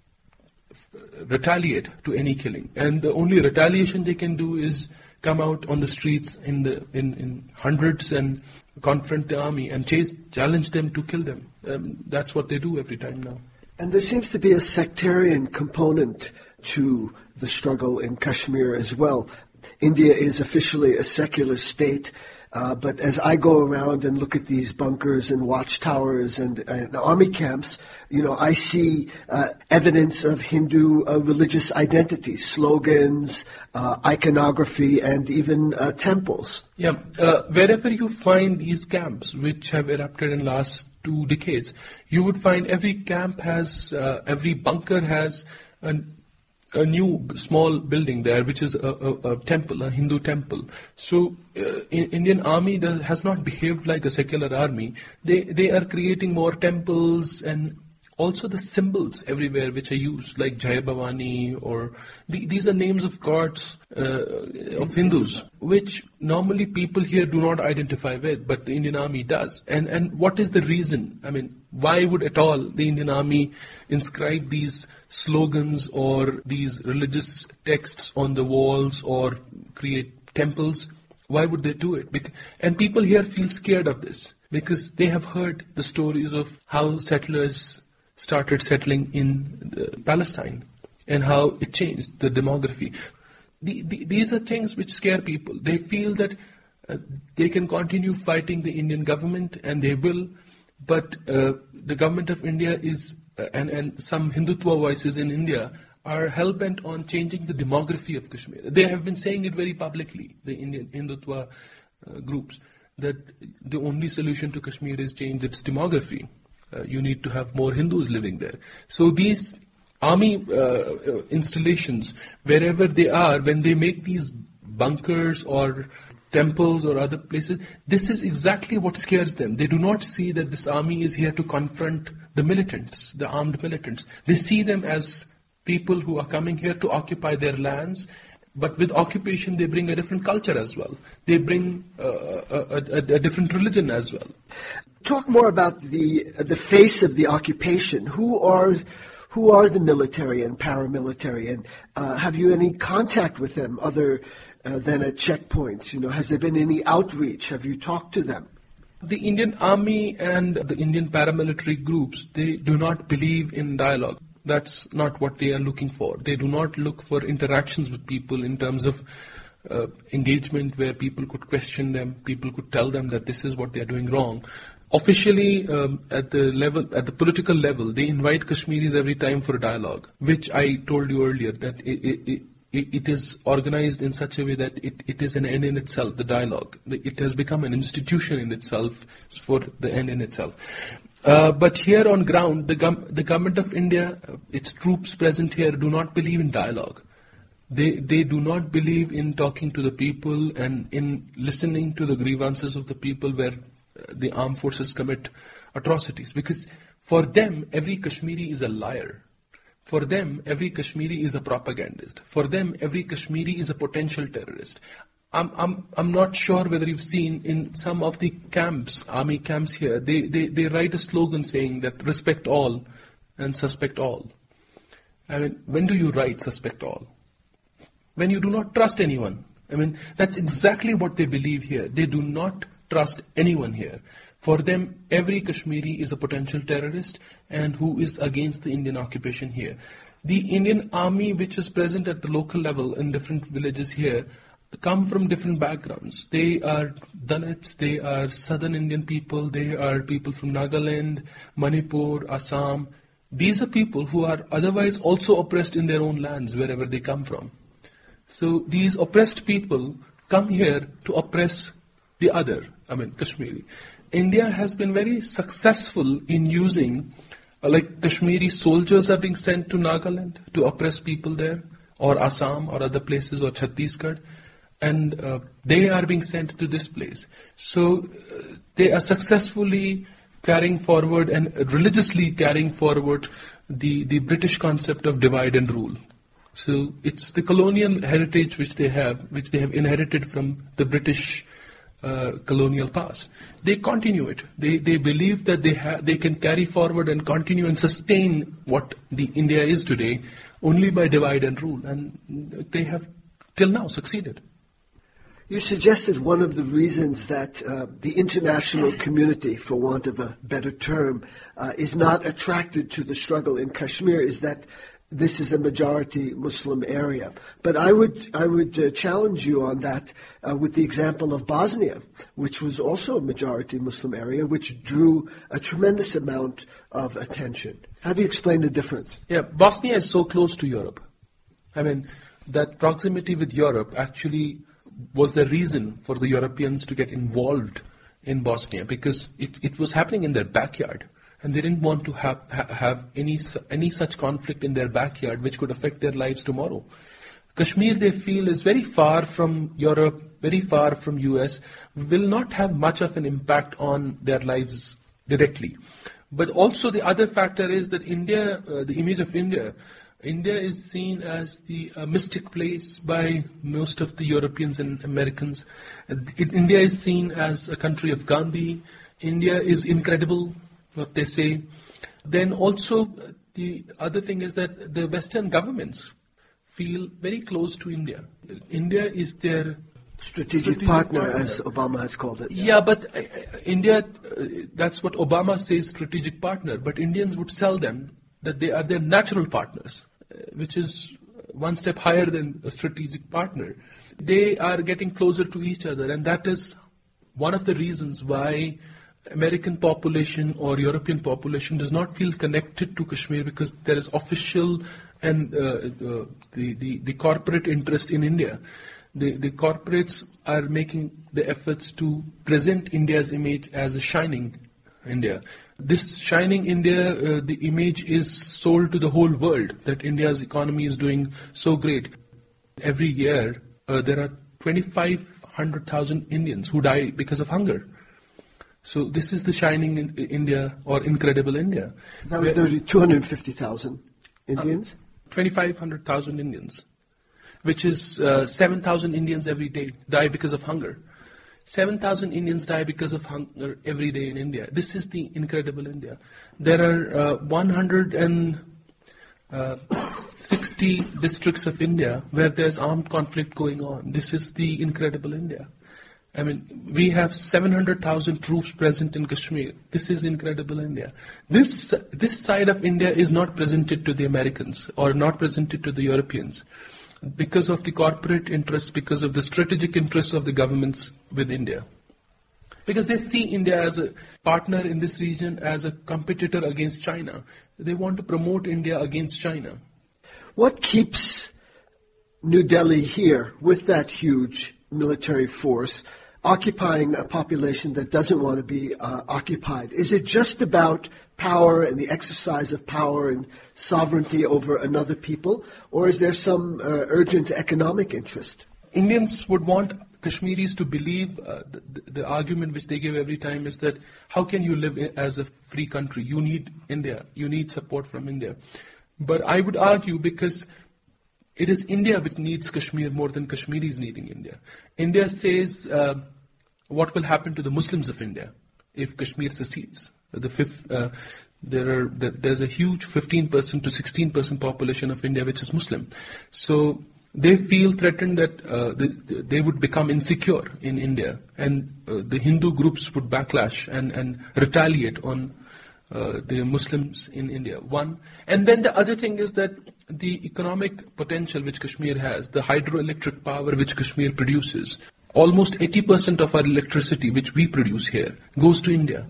Speaker 1: uh, retaliate to any killing. And the only retaliation they can do is come out on the streets in the in, in hundreds and confront the army and chase, challenge them to kill them. Um, that's what they do every time now.
Speaker 3: And there seems to be a sectarian component to the struggle in Kashmir as well. India is officially a secular state, uh, but as I go around and look at these bunkers and watchtowers and, and army camps, you know, I see uh, evidence of Hindu uh, religious identity, slogans, uh, iconography, and even uh, temples.
Speaker 1: Yeah, uh, wherever you find these camps, which have erupted in the last two decades, you would find every camp has, uh, every bunker has an a new small building there, which is a, a, a temple, a Hindu temple. So, uh, in, Indian army does, has not behaved like a secular army. They they are creating more temples and also the symbols everywhere which are used, like Jai Bhavani, or the, these are names of gods uh, of Hindus, which normally people here do not identify with, but the Indian army does. And and what is the reason? I mean, why would at all the Indian army inscribe these slogans or these religious texts on the walls or create temples? Why would they do it? Because, and people here feel scared of this because they have heard the stories of how settlers started settling in uh, Palestine and how it changed the demography. The, the, these are things which scare people. They feel that uh, they can continue fighting the Indian government, and they will, but uh, the government of India is, uh, and, and some Hindutva voices in India are hell-bent on changing the demography of Kashmir. They have been saying it very publicly, the Indian Hindutva uh, groups, that the only solution to Kashmir is change its demography. Uh, you need to have more Hindus living there. So these army uh, installations, wherever they are, when they make these bunkers or temples or other places, this is exactly what scares them. They do not see that this army is here to confront the militants, the armed militants. They see them as people who are coming here to occupy their lands, but with occupation they bring a different culture as well. They bring uh, a, a, a different religion as well.
Speaker 3: Talk more about the the face of the occupation. Who are who are the military and paramilitary, and uh, have you any contact with them other uh, than at checkpoints? You know, has there been any outreach? Have you talked to them?
Speaker 1: The Indian Army and the Indian paramilitary groups, they do not believe in dialogue. That's not what they are looking for. They do not look for interactions with people in terms of uh, engagement where people could question them, people could tell them that this is what they are doing wrong. Officially, um, at the level, at the political level, they invite Kashmiris every time for a dialogue, which I told you earlier that it, it, it, it is organized in such a way that it, it is an end in itself, the dialogue. It has become an institution in itself for the end in itself. Uh, but here on ground, the, gov- the government of India, uh, its troops present here, do not believe in dialogue. They they do not believe in talking to the people and in listening to the grievances of the people where the armed forces commit atrocities, because for them every Kashmiri is a liar. For them every Kashmiri is a propagandist. For them every Kashmiri is a potential terrorist. I'm I'm I'm not sure whether you've seen in some of the camps, army camps here, they, they, they write a slogan saying that respect all and suspect all. I mean, when do you write suspect all? When you do not trust anyone. I mean, that's exactly what they believe here. They do not trust anyone here. For them, every Kashmiri is a potential terrorist and who is against the Indian occupation here. The Indian army, which is present at the local level in different villages here, come from different backgrounds. They are Dalits, they are southern Indian people, they are people from Nagaland, Manipur, Assam. These are people who are otherwise also oppressed in their own lands, wherever they come from. So these oppressed people come here to oppress the other, I mean Kashmiri. India has been very successful in using, uh, like Kashmiri soldiers are being sent to Nagaland to oppress people there, or Assam or other places, or Chhattisgarh. And uh, they are being sent to this place. So uh, they are successfully carrying forward and religiously carrying forward the, the British concept of divide and rule. So it's the colonial heritage which they have, which they have inherited from the British uh, colonial past. They continue it. They they believe that they ha- they can carry forward and continue and sustain what the India is today only by divide and rule. And they have till now succeeded.
Speaker 3: You suggested one of the reasons that uh, the international community, for want of a better term, uh, is not attracted to the struggle in Kashmir is that this is a majority Muslim area. But I would I would uh, challenge you on that uh, with the example of Bosnia, which was also a majority Muslim area, which drew a tremendous amount of attention. How do you explain the difference?
Speaker 1: Yeah, Bosnia is so close to Europe. I mean, that proximity with Europe actually was the reason for the Europeans to get involved in Bosnia, because it, it was happening in their backyard, and they didn't want to have ha, have any any such conflict in their backyard which could affect their lives tomorrow. Kashmir, they feel, is very far from Europe, very far from U S, will not have much of an impact on their lives directly. But also the other factor is that India, uh, the image of India, India is seen as the uh, mystic place by most of the Europeans and Americans. Uh, India is seen as a country of Gandhi. India is incredible, what they say. Then also uh, the other thing is that the Western governments feel very close to India. Uh, India is their
Speaker 3: Strategic, strategic partner, partner, as Obama has called it.
Speaker 1: Yeah, but uh, India, uh, that's what Obama says, strategic partner. But Indians would sell them that they are their natural partners, which is one step higher than a strategic partner. They are getting closer to each other, and that is one of the reasons why American population or European population does not feel connected to Kashmir, because there is official and uh, uh, the, the, the corporate interest in India. The, the corporates are making the efforts to present India's image as a shining India. This shining India, uh, the image is sold to the whole world, that India's economy is doing so great. Every year, uh, there are twenty-five hundred thousand Indians who die because of hunger. So this is the shining in India, or incredible India.
Speaker 3: Now there are two hundred fifty thousand Indians?
Speaker 1: Uh, twenty-five hundred thousand Indians, which is uh, seven thousand Indians every day die because of hunger. seven thousand Indians die because of hunger every day in India. This is the incredible India. There are uh, one hundred sixty districts of India where there's armed conflict going on. This is the incredible India. I mean, we have seven hundred thousand troops present in Kashmir. This is incredible India. This, this side of India is not presented to the Americans or not presented to the Europeans, because of the corporate interests, because of the strategic interests of the governments with India. Because they see India as a partner in this region, as a competitor against China. They want to promote India against China.
Speaker 3: What keeps New Delhi here with that huge military force, occupying a population that doesn't want to be uh, occupied? Is it just about power and the exercise of power and sovereignty over another people, or is there some uh, urgent economic interest?
Speaker 1: Indians would want Kashmiris to believe, uh, the, the argument which they give every time is that how can you live as a free country? You need India. You need support from India. But I would argue, because it is India which needs Kashmir more than Kashmiris needing India. India says, uh, what will happen to the Muslims of India if Kashmir secedes? The fifth, uh, there are there, there's a huge fifteen percent to sixteen percent population of India which is Muslim. So they feel threatened that uh, they, they would become insecure in India, and uh, the Hindu groups would backlash and, and retaliate on uh, the Muslims in India. One. And then the other thing is that the economic potential which Kashmir has, the hydroelectric power which Kashmir produces, almost eighty percent of our electricity which we produce here goes to India.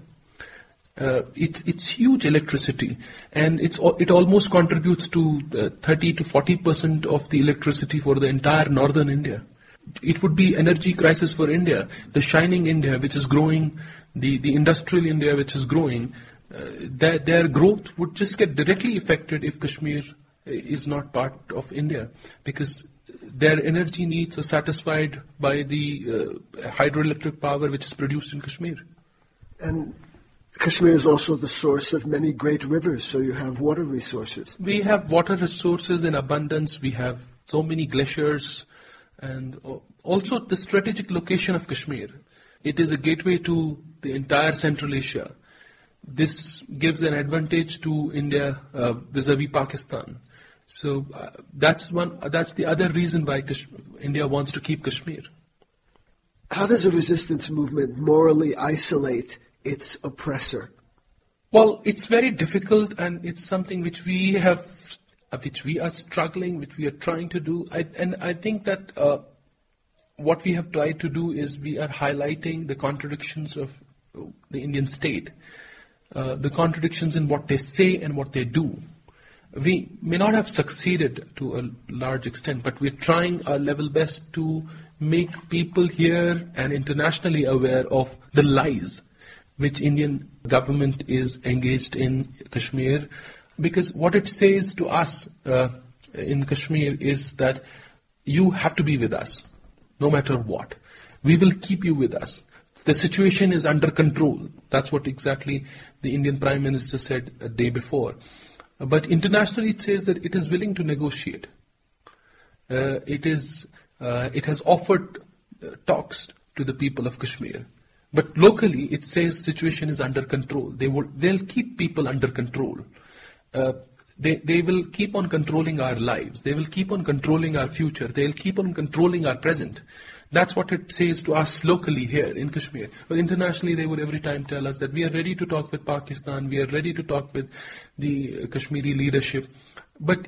Speaker 1: Uh, it's it's huge electricity, and it's it almost contributes to uh, thirty to forty percent of the electricity for the entire northern India. It would be energy crisis for India, the shining India which is growing, the, the industrial India which is growing. Uh, their, their growth would just get directly affected if Kashmir is not part of India, because their energy needs are satisfied by the uh, hydroelectric power which is produced in Kashmir.
Speaker 3: And Kashmir is also the source of many great rivers, so you have water resources.
Speaker 1: We have water resources in abundance. We have so many glaciers, and also the strategic location of Kashmir. It is a gateway to the entire Central Asia. This gives an advantage to India uh, vis-a-vis Pakistan. So uh, that's one. Uh, that's the other reason why Kash- India wants to keep Kashmir.
Speaker 3: How does a resistance movement morally isolate its oppressor?
Speaker 1: Well, it's very difficult, and it's something which we have, uh, which we are struggling, which we are trying to do. I, and I think that uh, what we have tried to do is we are highlighting the contradictions of the Indian state, uh, the contradictions in what they say and what they do. We may not have succeeded to a large extent, but we're trying our level best to make people here and internationally aware of the lies which Indian government is engaged in Kashmir. Because what it says to us uh, in Kashmir is that you have to be with us, no matter what. We will keep you with us. The situation is under control. That's what exactly the Indian Prime Minister said a day before. But internationally it says that it is willing to negotiate. Uh, it is, uh, it has offered uh, talks to the people of Kashmir. But locally it says situation is under control. They will, they'll keep people under control. Uh, they, they will keep on controlling our lives. They will keep on controlling our future. They'll keep on controlling our present. That's what it says to us locally here in Kashmir. But internationally, they would every time tell us that we are ready to talk with Pakistan, we are ready to talk with the Kashmiri leadership. But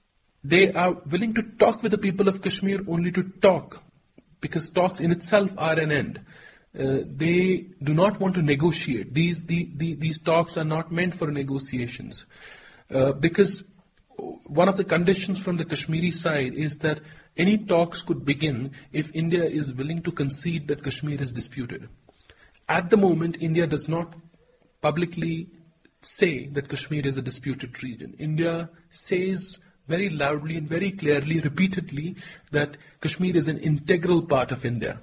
Speaker 1: they are willing to talk with the people of Kashmir only to talk, because talks in itself are an end. Uh, they do not want to negotiate. These, the, the, these talks are not meant for negotiations. Uh, because one of the conditions from the Kashmiri side is that any talks could begin if India is willing to concede that Kashmir is disputed. At the moment, India does not publicly say that Kashmir is a disputed region. India says very loudly and very clearly, repeatedly, that Kashmir is an integral part of India.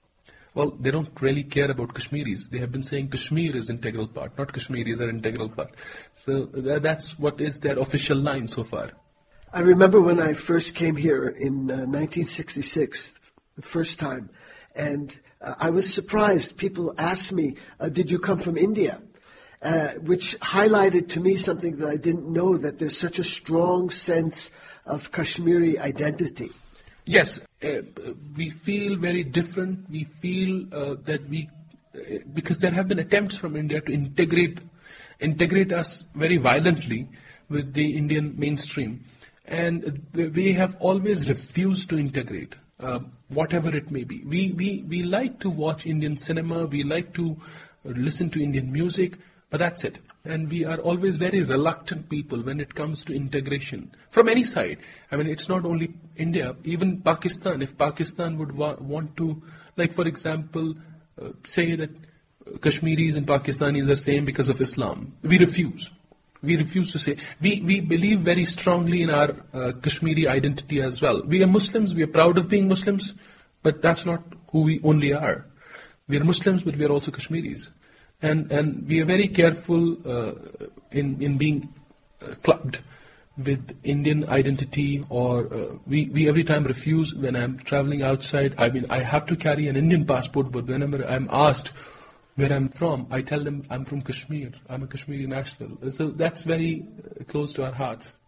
Speaker 1: Well, they don't really care about Kashmiris. They have been saying Kashmir is integral part, not Kashmiris are integral part. So that's what is their official line so far.
Speaker 3: I remember when I first came here in uh, nineteen sixty-six, the first time, and uh, I was surprised. People asked me, uh, did you come from India? Uh, which highlighted to me something that I didn't know, that there's such a strong sense of Kashmiri identity.
Speaker 1: Yes, uh, we feel very different. We feel uh, that we, uh, because there have been attempts from India to integrate, integrate us very violently with the Indian mainstream. And we have always refused to integrate, uh, whatever it may be. We, we, we like to watch Indian cinema, we like to listen to Indian music, but that's it. And we are always very reluctant people when it comes to integration from any side. I mean, it's not only India, even Pakistan. If Pakistan would wa- want to, like for example, uh, say that Kashmiris and Pakistanis are same because of Islam, we refuse. We refuse to say. We, we believe very strongly in our uh, Kashmiri identity as well. We are Muslims, we are proud of being Muslims, but that's not who we only are. We are Muslims, but we are also Kashmiris. And and we are very careful uh, in, in being uh, clubbed with Indian identity, or uh, we, we every time refuse when I'm traveling outside. I mean, I have to carry an Indian passport, but whenever I'm asked where I'm from, I tell them I'm from Kashmir. I'm a Kashmiri national. So that's very close to our hearts.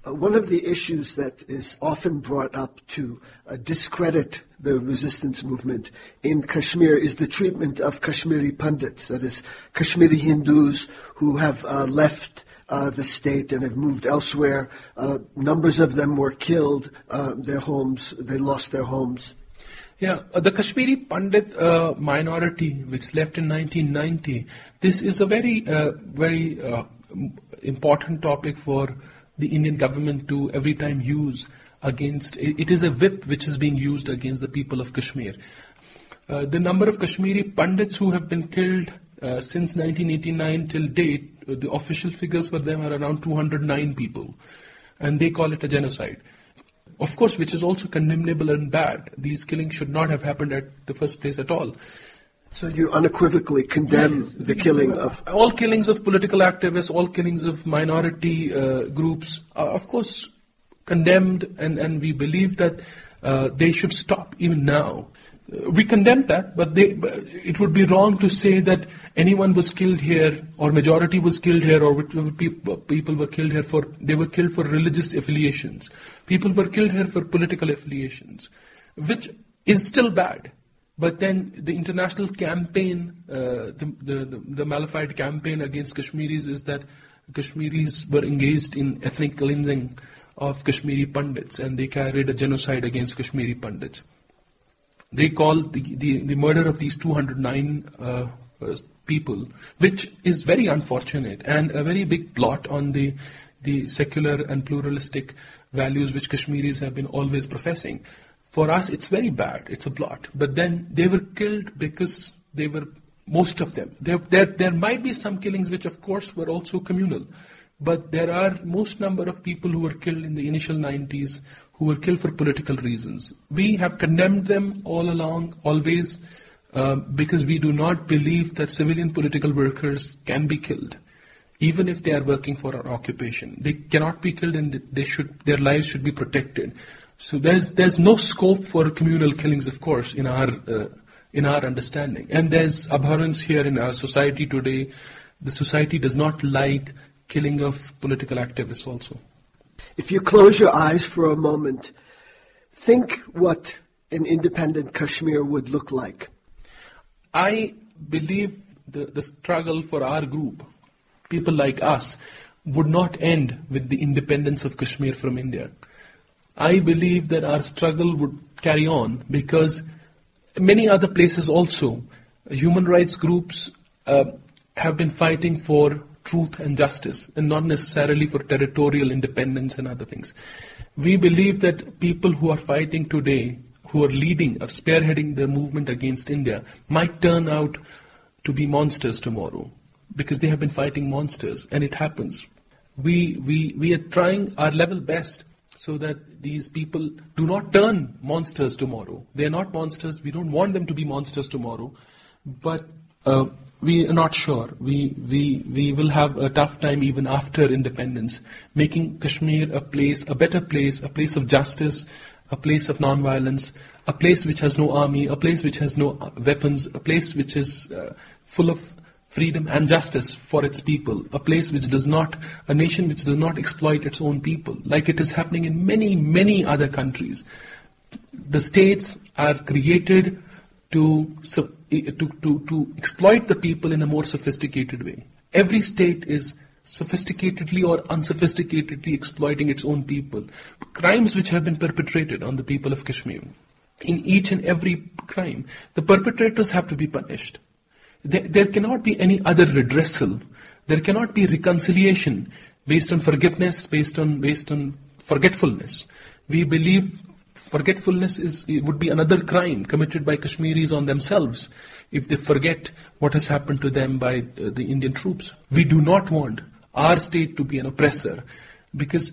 Speaker 3: Uh, one of the issues that is often brought up to uh, discredit the resistance movement in Kashmir is the treatment of Kashmiri Pundits, that is, Kashmiri Hindus who have uh, left uh, the state and have moved elsewhere. Uh, numbers of them were killed, uh, their homes, they lost their homes.
Speaker 1: Yeah, uh, the Kashmiri Pandit uh, minority, which left in nineteen ninety, this is a very, uh, very uh, important topic for the Indian government to every time use against. It is a whip which is being used against the people of Kashmir. Uh, the number of Kashmiri Pandits who have been killed uh, since nineteen eighty-nine till date, uh, the official figures for them are around two hundred nine people, and they call it a genocide. Of course, which is also condemnable and bad. These killings should not have happened at the first place at all.
Speaker 3: So you unequivocally condemn the killing of...
Speaker 1: All killings of political activists, all killings of minority uh, groups are, of course, condemned, and, and we believe that uh, they should stop even now. Uh, we condemn that, but they, but it would be wrong to say that anyone was killed here, or majority was killed here, or people, people were killed here for, they were killed for religious affiliations. People were killed here for political affiliations, which is still bad. But then the international campaign, uh, the, the, the, the Malafide campaign against Kashmiris is that Kashmiris were engaged in ethnic cleansing of Kashmiri Pandits, and they carried a genocide against Kashmiri Pandits. They call the, the, the murder of these two hundred nine uh, uh, people, which is very unfortunate and a very big blot on the, the secular and pluralistic values which Kashmiris have been always professing. For us, it's very bad. It's a blot. But then they were killed because they were, most of them. There, there, there might be some killings which, of course, were also communal. But there are most number of people who were killed in the initial nineties who were killed for political reasons. We have condemned them all along, always, uh, because we do not believe that civilian political workers can be killed, even if they are working for our occupation. They cannot be killed, and they should, their lives should be protected. So there's there's no scope for communal killings, of course, in our uh, in our understanding. And there's abhorrence here in our society today. The society does not like killing of political activists also.
Speaker 3: If you close your eyes for a moment, think what an independent Kashmir would look like.
Speaker 1: I believe the, the struggle for our group, people like us, would not end with the independence of Kashmir from India. I believe that our struggle would carry on because many other places also, human rights groups uh, have been fighting for truth and justice, and not necessarily for territorial independence and other things. We believe that people who are fighting today, who are leading or spearheading the movement against India, might turn out to be monsters tomorrow, because they have been fighting monsters, and it happens. We, we, we are trying our level best so that these people do not turn monsters tomorrow. They are not monsters. We don't want them to be monsters tomorrow. But uh, we are not sure. We, we, we will have a tough time even after independence, making Kashmir a place, a better place, a place of justice, a place of non-violence, a place which has no army, a place which has no weapons, a place which is uh, full of freedom and justice for its people, a place which does not, a nation which does not exploit its own people, like it is happening in many, many other countries. The states are created to, to, to, to exploit the people in a more sophisticated way. Every state is sophisticatedly or unsophisticatedly exploiting its own people. Crimes which have been perpetrated on the people of Kashmir. In each and every crime, the perpetrators have to be punished. There, there cannot be any other redressal. There cannot be reconciliation based on forgiveness, based on based on forgetfulness. We believe forgetfulness is would be another crime committed by Kashmiris on themselves if they forget what has happened to them by uh, the Indian troops. We do not want our state to be an oppressor, because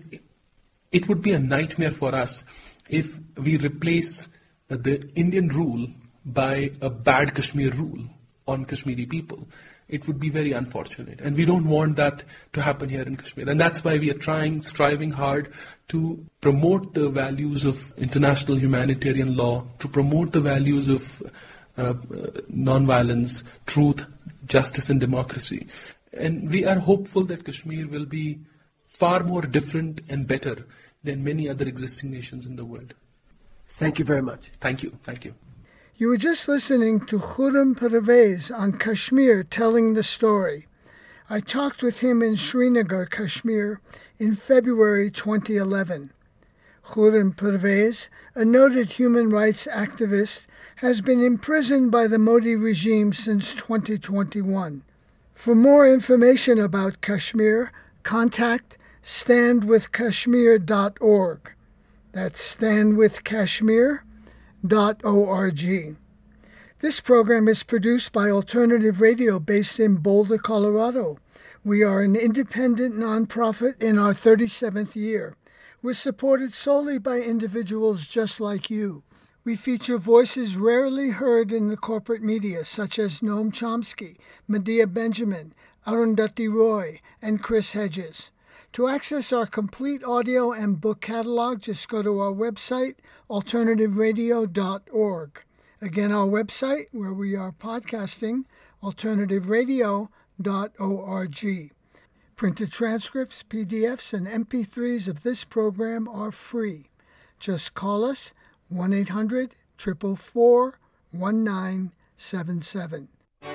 Speaker 1: it would be a nightmare for us if we replace uh, the Indian rule by a bad Kashmir rule on Kashmiri people. It would be very unfortunate. And we don't want that to happen here in Kashmir. And that's why we are trying, striving hard to promote the values of international humanitarian law, to promote the values of uh, non-violence, truth, justice and democracy. And we are hopeful that Kashmir will be far more different and better than many other existing nations in the world.
Speaker 3: Thank you very much.
Speaker 1: Thank you. Thank you.
Speaker 2: You were just listening to Khurram Parvez on Kashmir telling the story. I talked with him in Srinagar, Kashmir, in February twenty eleven. Khurram Parvez, a noted human rights activist, has been imprisoned by the Modi regime since twenty twenty-one. For more information about Kashmir, contact stand with kashmir dot org. That's stand with kashmir dot org. This program is produced by Alternative Radio based in Boulder, Colorado. We are an independent nonprofit in our thirty-seventh year. We're supported solely by individuals just like you. We feature voices rarely heard in the corporate media, such as Noam Chomsky, Medea Benjamin, Arundhati Roy, and Chris Hedges. To access our complete audio and book catalog, just go to our website, alternative radio dot org. Again, our website, where we are podcasting, alternative radio dot org. Printed transcripts, P D Fs, and M P threes of this program are free. Just call us one eight hundred, four four four, one nine seven seven.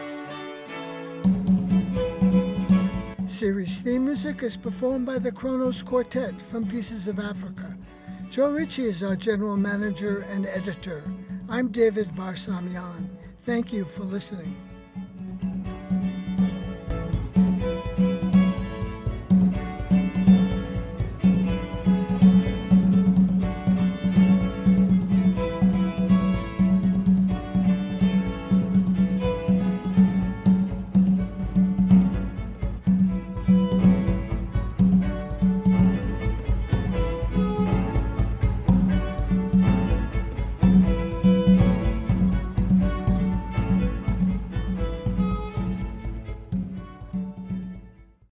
Speaker 2: Series theme music is performed by the Kronos Quartet from Pieces of Africa. Joe Ritchie is our general manager and editor. I'm David Barsamian. Thank you for listening.